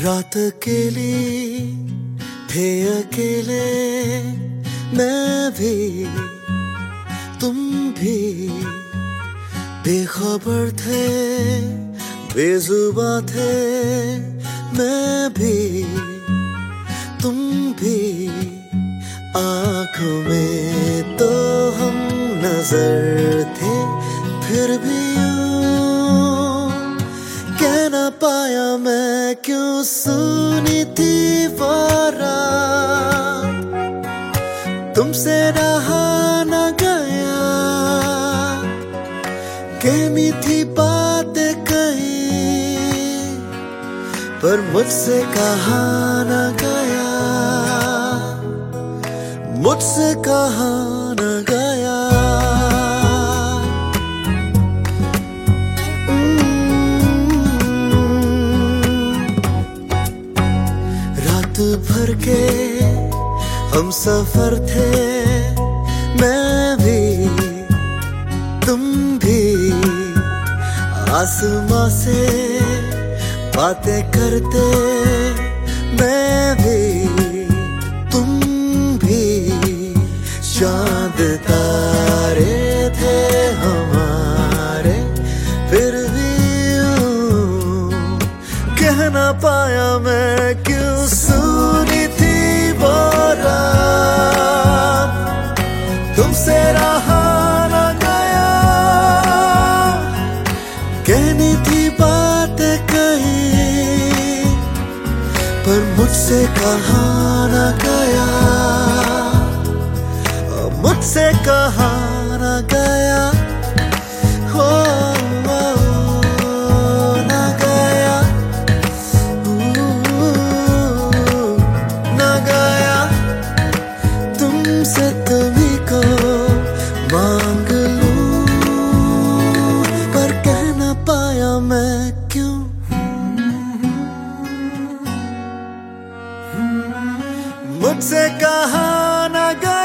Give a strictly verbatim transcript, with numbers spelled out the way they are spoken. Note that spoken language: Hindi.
रात अकेली थे अकेले मैं भी तुम भी बेखबर थे बेजुबां थे मैं भी तुम भी आँखों में तो हम नजर थे फिर भी यूं कह ना पाया मैं क्यों सुनी थी वो रात तुमसे रहा न गया कहनी थी बातें कहीं पर मुझसे कहा न गया मुझसे कहा न गया रात भर के हम सफर थे मैं भी तुम भी आसमां से बातें करते मैं भी तुम भी चांद तारे थे हमारे फिर भी यूं कह ना पाया मैं क्यों सुनी थी वो रात तुमसे रहा न गया कहनी थी बातें कहीं पर मुझसे कहा न गया मुझसे कहा न गया हो न गया न गया तुमसे तुम्ही को मांग लूं पर कह ना पाया मैं क्यों मुझसे कहा न गया